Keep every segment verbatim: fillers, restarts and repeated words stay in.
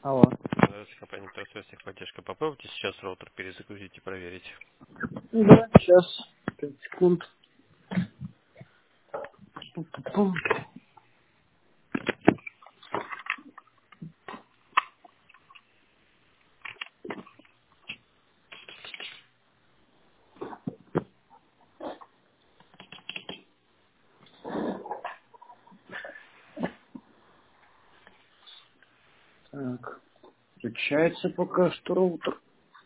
Алло. Здравствуйте, компания Интерсвязь, техподдержка. Попробуйте сейчас роутер перезагрузить и проверить. Да, сейчас. Пять секунд. Пум-пум-пум. Так, включается пока что роутер.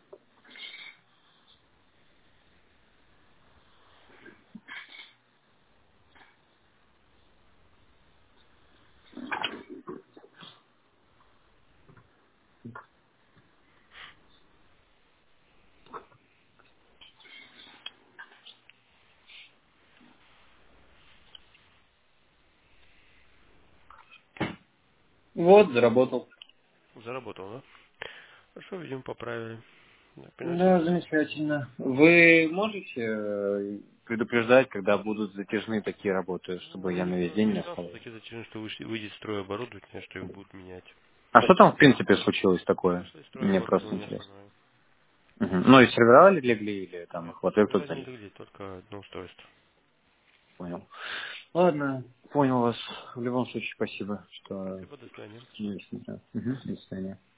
Вот, заработал. Заработал, да? Хорошо, видимо, поправили. Да, Да, приносите. замечательно. Вы можете э, предупреждать, когда будут затяжные такие работы, чтобы я Ну, на весь никто день не не ожидал, что оставался? такие затяжные, что выш- выйдет из строя оборудование, что их будут менять. А что там в принципе случилось такое? Вышло из строя Мне просто оборудование интересно. основное. Мгм. Ну и сервера ли легли, или там Нет, их вот кто-то сервера не залез? легли, только одно устройство. Понял. Ладно, понял вас. В любом случае, спасибо, что Спасибо, до свидания. не Мгм. До свидания.